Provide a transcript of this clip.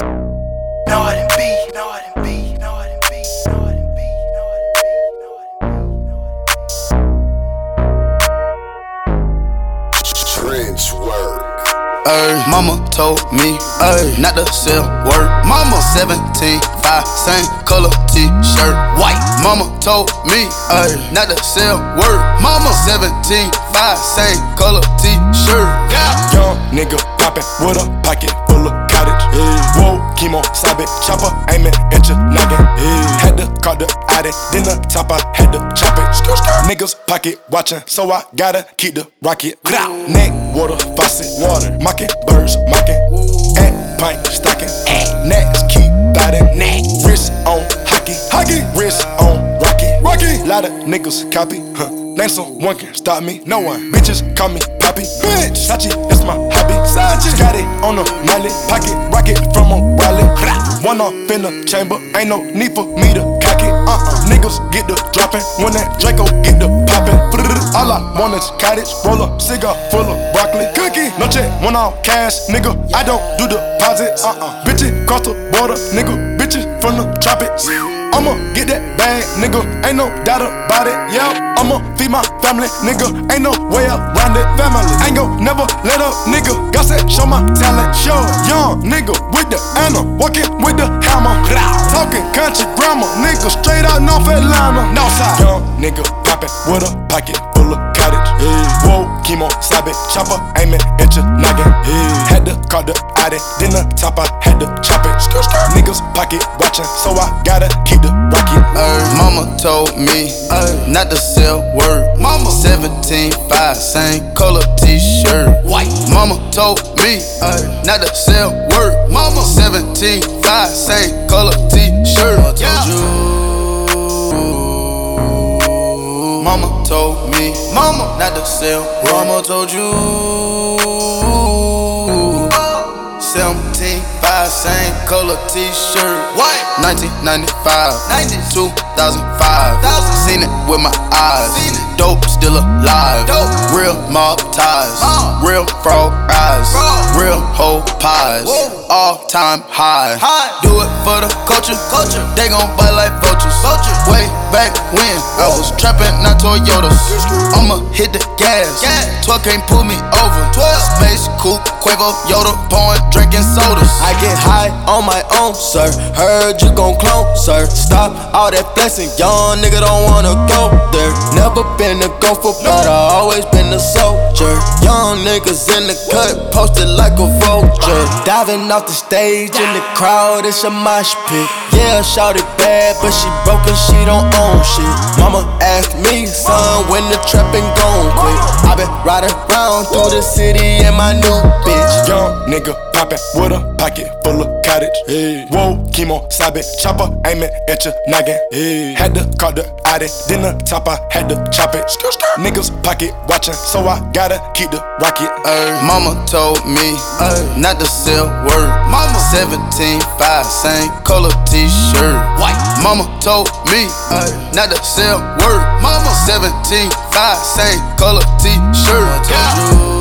No, I didn't be, no, I didn't be, no, I didn't be, no, I didn't be, no, I didn't be, no, I didn't be. Trench work. Mama told me, not to sell word. Mama 17, 5, same color t-shirt, white. Mama told me, not to sell word. Mama 17, 5, same color t-shirt. Young nigga poppin' with a pocket full of cottage. Whoa, chemo, sabe, chopper, aimin' at your noggin. Had to call the addy, then the top I had to chop it. Niggas pocket watchin', so I gotta keep the rocket. Neck, water, faucet, water, mocking, birds, mocking. At pint, stocking, next keep biting. Wrist on hockey, wrist on rocky. Lot of niggas copy, name someone can stop me. No one, bitches call me Poppy. Bitch, Sachi, that's my hobby. Got it on the mallet, pocket rocket from a wallet. One off in the chamber, ain't no need for me to cock it. Niggas get the dropping when that Draco get the popping. All I want is cottage, roll up, cigar full of broccoli. Cookie, no check, one off cash, nigga. I don't do deposits. Bitches cross the border, nigga. Bitches from the tropics. I'ma get that bag, nigga, ain't no doubt about it, yeah. I'ma feed my family, nigga, ain't no way around it. Family, ain't gon' never let up, nigga. God said, show my talent, show. Young nigga with the Anna, walking with the hammer. Talking country grammar, nigga, straight out North Atlanta. Northside. Young nigga poppin' with a pocket full of cottage. Whoa, chemo, sabe, chopper, aimin' at your noggin. Had to call the addy, then the top I had to chop it. Niggas pocket watchin', so I gotta keep the rocket. Mama told me, not to sell word. Mama 17, 5, same color t-shirt, white. Mama told me, not to sell word. Mama 17, 5, same color t-shirt. Mama told me, mama, not to sell. Mama told you. 17, 5, same color t-shirt. What? 1995, 2005. Seen it with my eyes. Dope still alive. Real mob ties. Real frog eyes. Real whole pies. All time high. Do it for the culture. They gon' bite like vultures. Way back when I was trapping, not Toyotas. I'ma hit the gas. 12 can't pull me over. Space coupe, Quavo, Yoda, pouring, drinking sodas. I get high on my own, sir. Heard you gon' clone, sir. Stop all that flexing, young nigga don't wanna go there. Never been a gopher, but I always been a soldier. Young niggas in the cut, posted like a vulture. Diving off the stage in the crowd, it's a mosh pit. Yeah, shout it bad, but she broke and she don't own shit. Mama asked me, son, when the trapping gon' quit. I been riding around through the city in my new bitch. Young nigga poppin' with a pocket full of cottage. Whoa, chemo, sabe, chopper, aimin' at your noggin. Had to call the addy, then the top I had to chop it. Niggas pocket watchin', so I gotta keep the rocket. Mama told me, not to sell word. Mama 17, 5, same color t-shirt, white. Mama told me, not to sell word. Mama 17, 5, same color t-shirt.